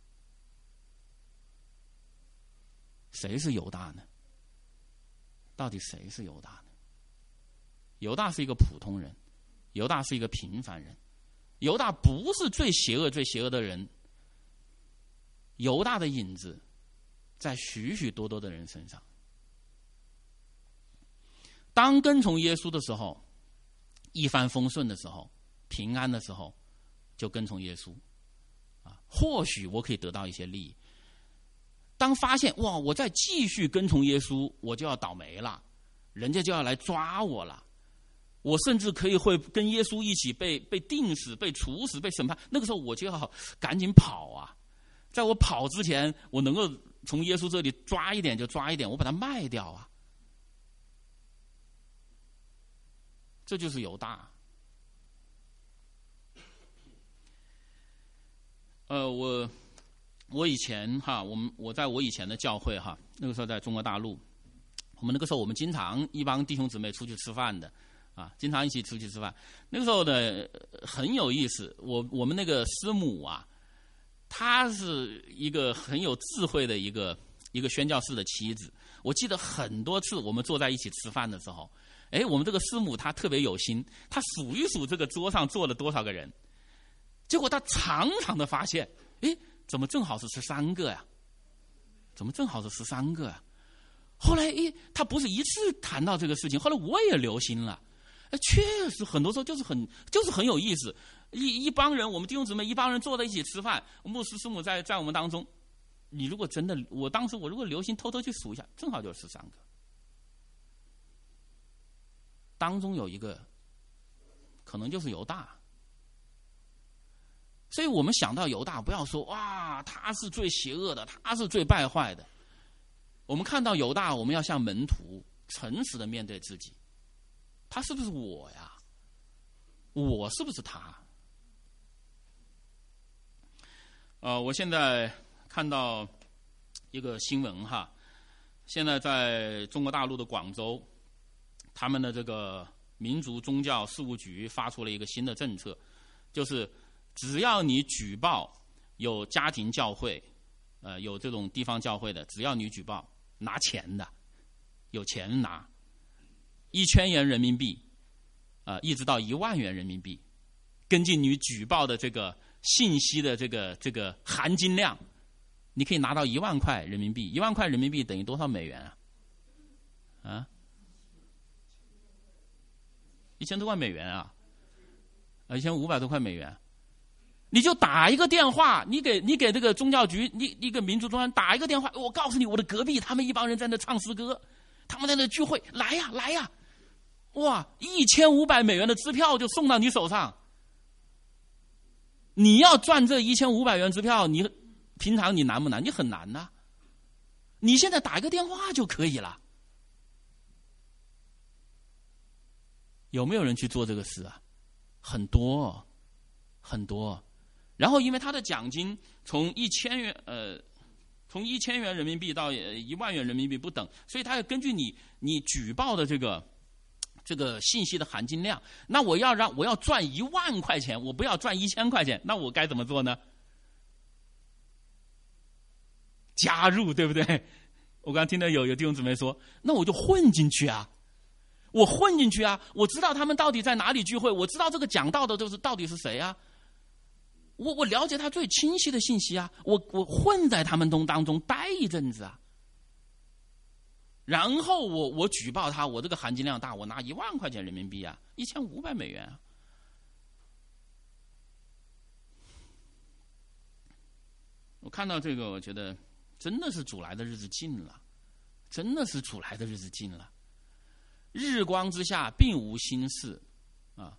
谁是犹大呢？到底谁是犹大呢？犹大是一个普通人，犹大是一个平凡人，犹大不是最邪恶的人。犹大的影子在许许多多的人身上。当跟从耶稣的时候， 一帆风顺的时候，平安的时候，就跟从耶稣啊，或许我可以得到一些利益。当发现哇，我再继续跟从耶稣，我就要倒霉了，人家就要来抓我了，我甚至会跟耶稣一起被定死、被处死、被审判。那个时候我就要赶紧跑啊！在我跑之前，我能够从耶稣这里抓一点就抓一点，我把它卖掉啊！这就是犹大。我以前哈，我在我以前的教会哈，那个时候在中国大陆，那个时候我们经常一帮弟兄姊妹出去吃饭的，啊，经常一起出去吃饭。那个时候呢很有意思，我们那个师母啊，她是一个很有智慧的一个宣教士的妻子。我记得很多次我们坐在一起吃饭的时候，我们这个师母她特别有心，她数一数这个桌上坐了多少个人，结果她常常的发现，怎么正好是13个呀？怎么正好是13个呀？后来他不是一次谈到这个事情，后来我也留心了，确实很多时候就是很有意思。一帮人，我们弟兄姊妹一帮人坐在一起吃饭，牧师师母在我们当中，你如果真的，我当时如果留心偷偷去数一下，正好就是13个，当中有一个可能就是犹大。所以我们想到犹大，不要说哇，他是最邪恶的，他是最败坏的。我们看到犹大，我们要像门徒诚实的面对自己，他是不是我呀？我是不是他？我现在看到一个新闻哈，现在在中国大陆的广州，他们的这个民族宗教事务局发出了一个新的政策，就是只要你举报有家庭教会，有这种地方教会的，只要你举报，拿钱的，有钱拿，1000元人民币，一直到1万元人民币，根据你举报的这个信息的这个含金量，你可以拿到1万块人民币。1万块人民币等于多少美元啊？1000多万美元啊！1500多块美元。你就打一个电话，你给这个宗教局，你给民族中央打一个电话，我告诉你，我的隔壁他们一帮人在那唱诗歌，他们在那聚会，来呀来呀，哇，1500美元的支票就送到你手上。你要赚这1500元支票，你平常你难不难？你很难呐。你现在打一个电话就可以了。有没有人去做这个事啊？很多很多。然后因为他的奖金从1000元人民币到1万元人民币不等，所以他要根据你举报的这个信息的含金量。那我要赚1万块钱，我不要赚1000块钱，那我该怎么做呢？加入，对不对？我刚听到有弟兄姊妹说，那我就混进去啊，我混进去啊，我知道他们到底在哪里聚会，我知道这个讲道的到底是谁啊。我了解他最清晰的信息啊，我混在他们当中待一阵子啊，然后我举报他，我这个含金量大，我拿1万块钱人民币啊，1500美元啊。我看到这个，我觉得真的是主来的日子近了，真的是主来的日子近了。日光之下并无新事啊，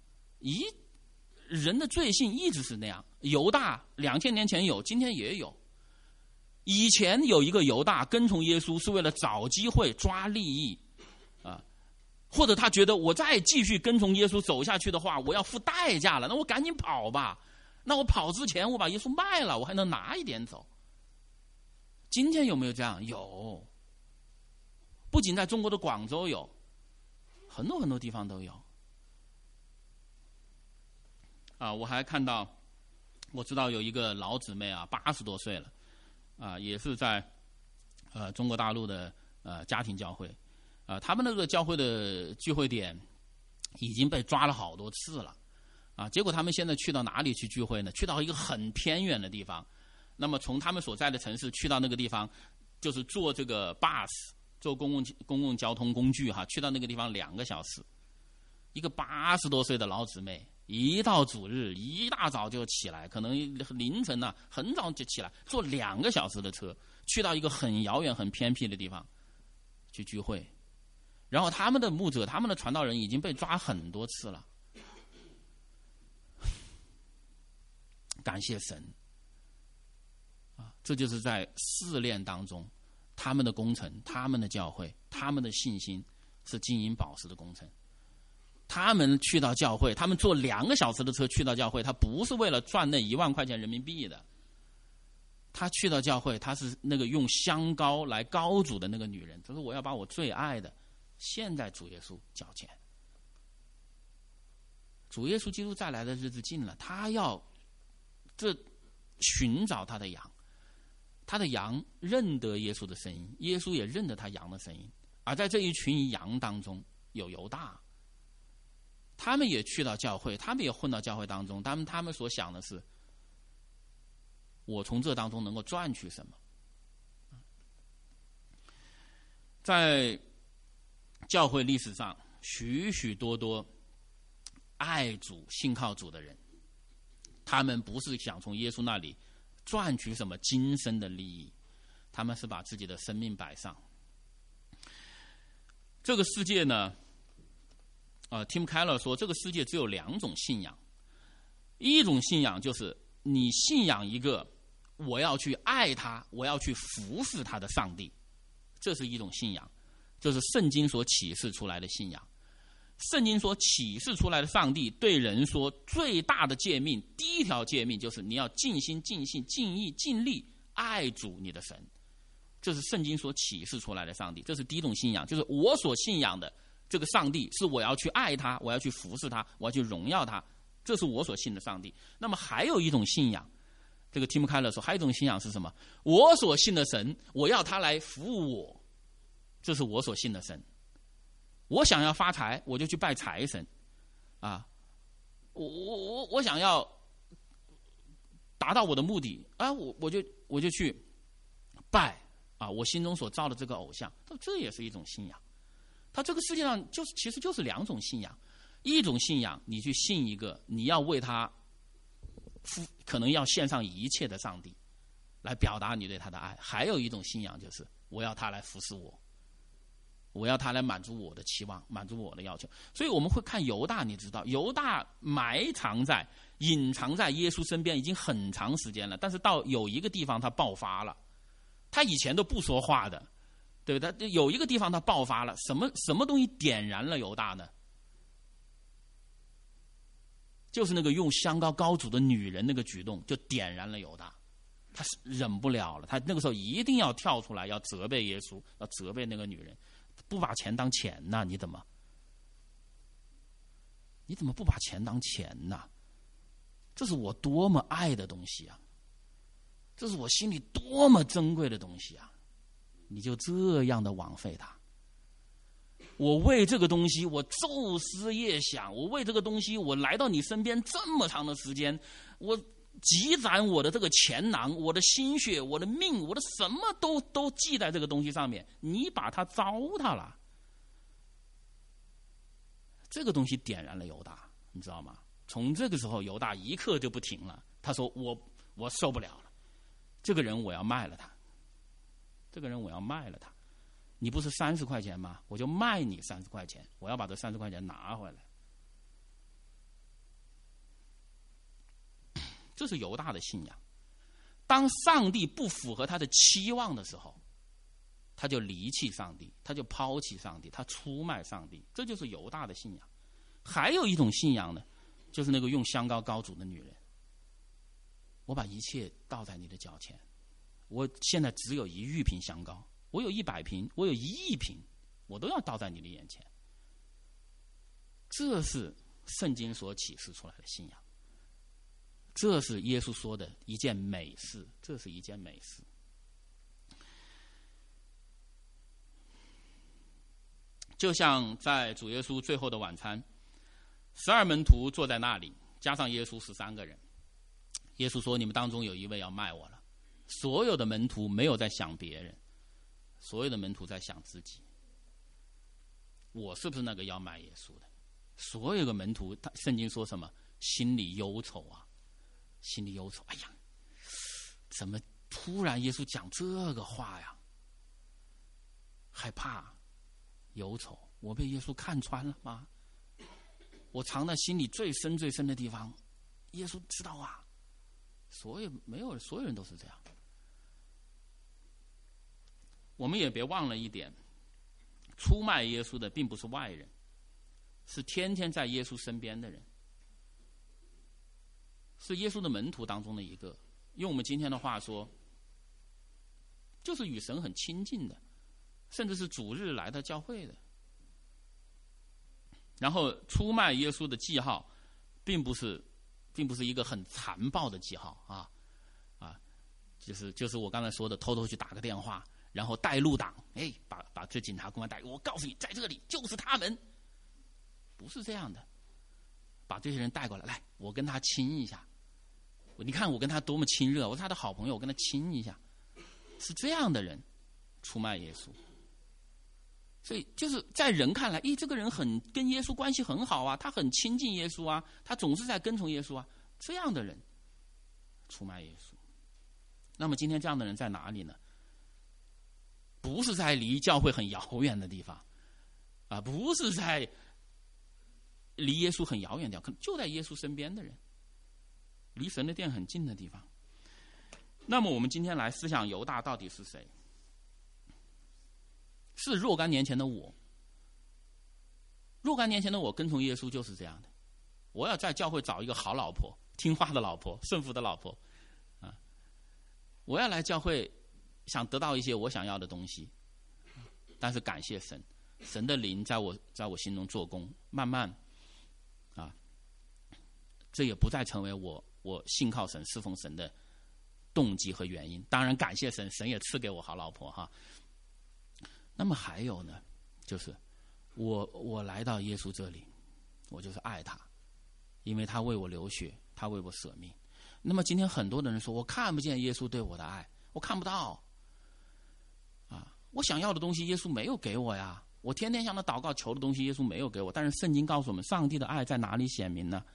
人的罪性一直是那样。犹大2000年前有，今天也有。以前有一个犹大跟从耶稣是为了找机会抓利益啊，或者他觉得我再继续跟从耶稣走下去的话，我要付代价了，那我赶紧跑吧。那我跑之前我把耶稣卖了，我还能拿一点走。今天有没有这样？有。不仅在中国的广州有，很多很多地方都有。我还看到，我知道有一个老姊妹啊，80多岁了，也是在中国大陆的家庭教会，他们那个教会的聚会点已经被抓了好多次了，结果他们现在去到哪里去聚会呢？去到一个很偏远的地方，那么从他们所在的城市去到那个地方，就是坐这个 bus， 坐公共交通工具去到那个地方2个小时。 一个80多岁的老姊妹，一到主日一大早就起来，可能凌晨呢很早就起来，坐2个小时的车去到一个很遥远很偏僻的地方去聚会。然后他们的牧者，他们的传道人已经被抓很多次了。感谢神啊，这就是在试炼当中，他们的工程，他们的教会，他们的信心是金银宝石的工程。他们去到教会，他们坐2个小时的车去到教会，他不是为了赚那1万块钱人民币的。他去到教会，他是那个用香膏来膏主的那个女人，他说我要把我最爱的献在主耶稣脚前。主耶稣基督再来的日子近了，他要寻找他的羊，他的羊认得耶稣的声音，耶稣也认得他羊的声音。而在这一群羊当中有犹大，他们也去到教会，他们也混到教会当中，他们所想的是，我从这当中能够赚取什么。在教会历史上，许许多多爱主信靠主的人，他们不是想从耶稣那里赚取什么今生的利益，他们是把自己的生命摆上。这个世界呢Tim Keller 说，这个世界只有2种信仰。一种信仰就是你信仰一个我要去爱他，我要去服侍他的上帝，这是一种信仰，这是圣经所启示出来的信仰。圣经所启示出来的上帝对人说，最大的诫命，第一条诫命就是你要尽心尽性尽意尽力爱主你的神，这是圣经所启示出来的上帝，这是第一种信仰，就是我所信仰的这个上帝是我要去爱他，我要去服侍他，我要去荣耀他，这是我所信的上帝。那么还有一种信仰，这个 Tim Keller 说，还有一种信仰是什么？我所信的神，我要他来服务我，这是我所信的神。我想要发财，我就去拜财神啊！我想要达到我的目的啊，我就去拜啊！我心中所造的这个偶像，这也是一种信仰。他这个世界上其实就是2种信仰，一种信仰你去信一个你要为他可能要献上一切的上帝，来表达你对他的爱；还有一种信仰就是我要他来服侍我，我要他来满足我的期望，满足我的要求。所以我们会看犹大，你知道犹大隐藏在耶稣身边已经很长时间了，但是到有一个地方他爆发了，他以前都不说话的，对不对？有一个地方他爆发了，什么东西点燃了犹大呢？就是那个用香膏膏主的女人那个举动，就点燃了犹大。他忍不了了，他那个时候一定要跳出来，要责备耶稣，要责备那个女人，不把钱当钱呢？你怎么不把钱当钱呢？这是我多么爱的东西啊！这是我心里多么珍贵的东西啊！你就这样的枉费它。我为这个东西我昼思夜想，我为这个东西我来到你身边这么长的时间，我积攒我的这个钱囊，我的心血，我的命，我的什么都记在这个东西上面，你把它糟蹋了。这个东西点燃了犹大，你知道吗？从这个时候犹大一刻就不停了，他说我受不了了，这个人我要卖了他，这个人我要卖了他。你不是30块钱吗？我就卖你30块钱，我要把这30块钱拿回来。这是犹大的信仰。当上帝不符合他的期望的时候，他就离弃上帝，他就抛弃上帝，他出卖上帝，这就是犹大的信仰。还有一种信仰呢，就是那个用香膏膏主的女人。我把一切倒在你的脚前，我现在只有1玉瓶香膏，我有100瓶，我有1亿瓶，我都要倒在你的眼前。这是圣经所启示出来的信仰，这是耶稣说的一件美事，这是一件美事。就像在主耶稣最后的晚餐，12门徒坐在那里，加上耶稣13个人。耶稣说：“你们当中有一位要卖我了。”所有的门徒没有在想别人，所有的门徒在想自己。我是不是那个要卖耶稣的？ 所有的门徒，圣经说什么？心里忧愁啊，心里忧愁。哎呀，怎么突然耶稣讲这个话呀？害怕、忧愁，我被耶稣看穿了吗？我藏在心里最深最深的地方，耶稣知道啊。所有人都是这样。我们也别忘了一点，出卖耶稣的并不是外人，是天天在耶稣身边的人，是耶稣的门徒当中的一个。用我们今天的话说，就是与神很亲近的，甚至是主日来到教会的。然后出卖耶稣的记号，并不是一个很残暴的记号啊，就是我刚才说的，偷偷去打个电话，然后带路党，把这警察公安带，我告诉你，在这里就是他们，不是这样的。把这些人带过来，来，我跟他亲一下，你看我跟他多么亲热，我是他的好朋友，我跟他亲一下，是这样的人出卖耶稣。所以就是在人看来，这个人跟耶稣关系很好啊，他很亲近耶稣啊，他总是在跟从耶稣啊，这样的人出卖耶稣。那么今天这样的人在哪里呢？不是在离教会很遥远的地方啊，不是在离耶稣很遥远的地方，可能就在耶稣身边的人，离神的殿很近的地方。那么我们今天来思想犹大到底是谁？是若干年前的我。若干年前的我跟从耶稣就是这样的，我要在教会找一个好老婆，听话的老婆，顺服的老婆啊！我要来教会想得到一些我想要的东西，但是感谢神，神的灵在我心中做工，慢慢啊，这也不再成为我信靠神侍奉神的动机和原因。当然感谢神，神也赐给我好老婆哈。那么还有呢，就是我来到耶稣这里，我就是爱他，因为他为我流血，他为我舍命。那么今天很多的人说，我看不见耶稣对我的爱，我看不到啊，我想要的东西耶稣没有给我呀，我天天向他祷告求的东西耶稣没有给我。但是圣经告诉我们，上帝的爱在哪里显明呢？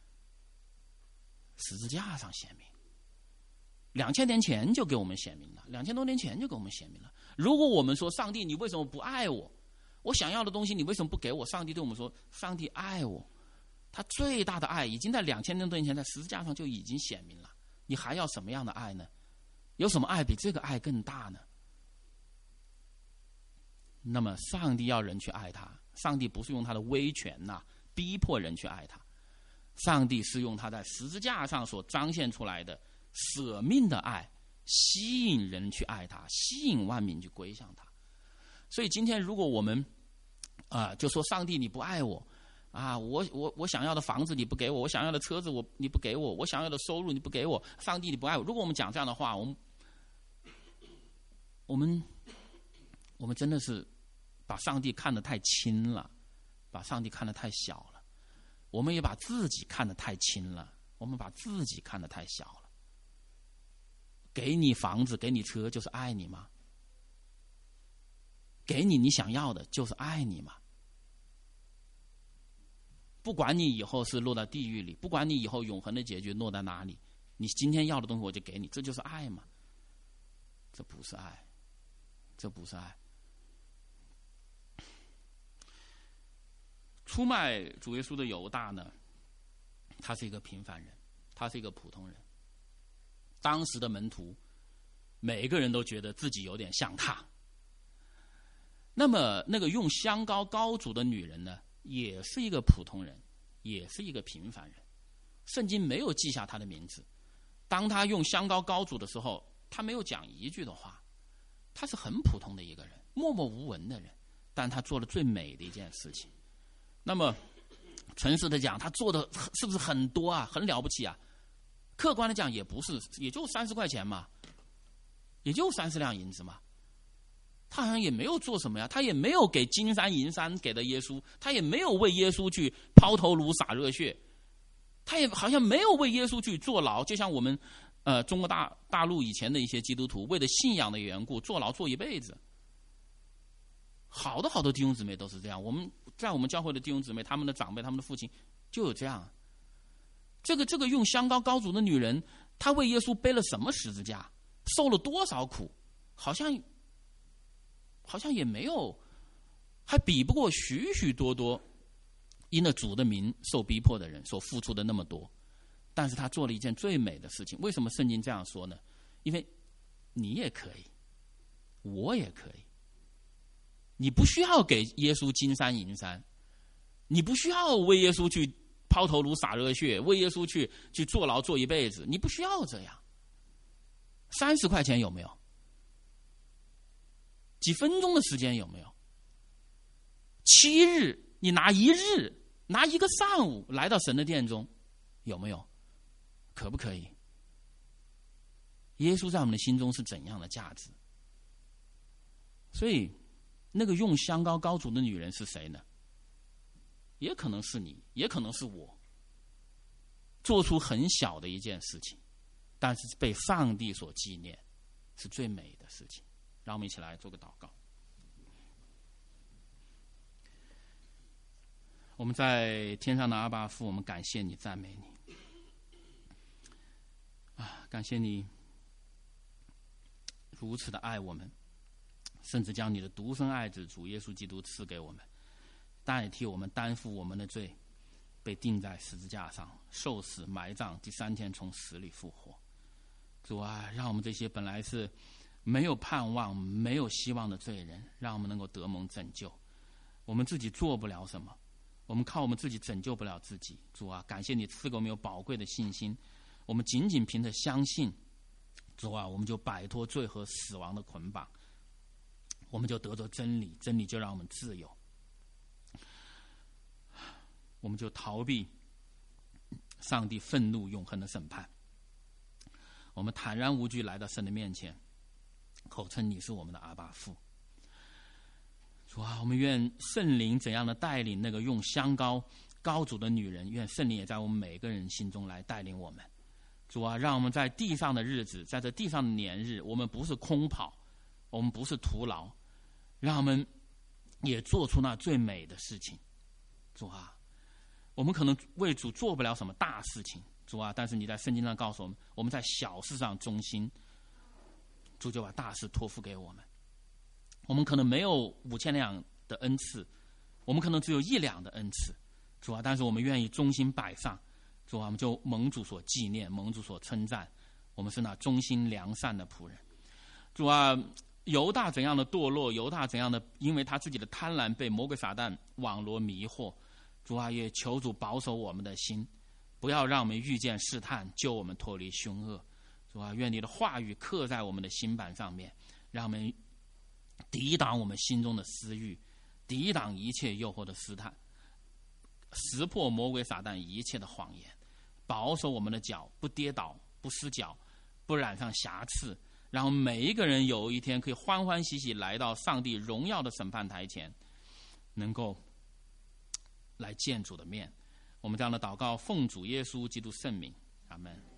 十字架上显明，2000年前就给我们显明了，2000多年前就给我们显明了。如果我们说上帝你为什么不爱我，我想要的东西你为什么不给我，上帝对我们说，上帝爱我，他最大的爱已经在2000多年前在十字架上就已经显明了，你还要什么样的爱呢？有什么爱比这个爱更大呢？那么上帝要人去爱他，上帝不是用他的威权逼迫人去爱他，上帝是用他在十字架上所彰显出来的舍命的爱，吸引人去爱他，吸引万民去归向他。所以今天如果我们就说上帝你不爱我啊，我想要的房子你不给我，我想要的车子你不给我，我想要的收入你不给我，上帝你不爱我。如果我们讲这样的话，我们真的是把上帝看得太轻了，把上帝看得太小了。我们也把自己看得太轻了，我们把自己看得太小了。给你房子给你车就是爱你吗？给你想要的就是爱你吗？不管你以后是落到地狱里，不管你以后永恒的结局落在哪里，你今天要的东西我就给你，这就是爱吗？这不是爱，这不是爱。出卖主耶稣的犹大呢，他是一个平凡人，他是一个普通人。当时的门徒每一个人都觉得自己有点像他。那么那个用香膏膏主的女人呢，也是一个普通人，也是一个平凡人。圣经没有记下她的名字。当她用香膏膏主的时候，她没有讲一句的话，她是很普通的一个人，默默无闻的人，但她做了最美的一件事情。那么诚实的讲，她做的是不是很多啊，很了不起啊？客观的讲也不是，也就30块钱嘛，也就30两银子嘛。他好像也没有做什么呀，他也没有给金山银山给的耶稣，他也没有为耶稣去抛头颅洒热血，他也好像没有为耶稣去坐牢。就像我们中国大陆以前的一些基督徒，为了信仰的缘故坐牢坐一辈子。好多弟兄姊妹都是这样。我们在我们教会的弟兄姊妹，他们的长辈，他们的父亲就有这样。这个用香膏膏主的女人，她为耶稣背了什么十字架，受了多少苦，好像也没有，还比不过许许多多因了主的名受逼迫的人所付出的那么多。但是她做了一件最美的事情。为什么圣经这样说呢？因为你也可以，我也可以。你不需要给耶稣金山银山，你不需要为耶稣去抛头颅洒热血，为耶稣去坐牢坐一辈子，你不需要这样。30块钱有没有？几分钟的时间有没有？7日，你拿1日，拿1个上午来到神的殿中，有没有？可不可以？耶稣在我们的心中是怎样的价值？所以那个用香膏膏主的女人是谁呢？也可能是你，也可能是我，做出很小的一件事情，但是被上帝所纪念，是最美的事情。让我们一起来做个祷告。我们在天上的阿爸父，我们感谢你，赞美你感谢你如此的爱我们，甚至将你的独生爱子主耶稣基督赐给我们，代替我们担负我们的罪，被钉在十字架上，受死埋葬，第3天从死里复活。主啊，让我们这些本来是没有盼望没有希望的罪人，让我们能够得蒙拯救。我们自己做不了什么，我们靠我们自己拯救不了自己。主啊，感谢你赐给我们有宝贵的信心，我们仅仅凭着相信，主啊，我们就摆脱罪和死亡的捆绑，我们就得着真理，真理就让我们自由，我们就逃避上帝愤怒永恒的审判。我们坦然无惧来到神的面前，口称你是我们的阿爸父。主啊，我们愿圣灵怎样的带领那个用香膏膏主的女人，愿圣灵也在我们每个人心中来带领我们。主啊，让我们在地上的日子，在这地上的年日，我们不是空跑，我们不是徒劳，让我们也做出那最美的事情。主啊，我们可能为主做不了什么大事情，主啊，但是你在圣经上告诉我们，我们在小事上忠心，主就把大事托付给我们。我们可能没有5000两的恩赐，我们可能只有1两的恩赐，主啊，但是我们愿意忠心摆上，主啊，我们就蒙主所纪念，蒙主所称赞，我们是那忠心良善的仆人。主啊，犹大怎样的堕落，犹大怎样的因为他自己的贪婪被魔鬼撒旦网罗迷惑，主啊，也求主保守我们的心，不要让我们遇见试探，救我们脱离凶恶。主啊，愿你的话语刻在我们的心板上面，让我们抵挡我们心中的私欲，抵挡一切诱惑的试探，识破魔鬼撒旦一切的谎言，保守我们的脚不跌倒，不失脚，不染上瑕疵，让我们每一个人有一天可以欢欢喜喜来到上帝荣耀的审判台前，能够来见主的面。我们这样的祷告奉主耶稣基督圣名，阿们。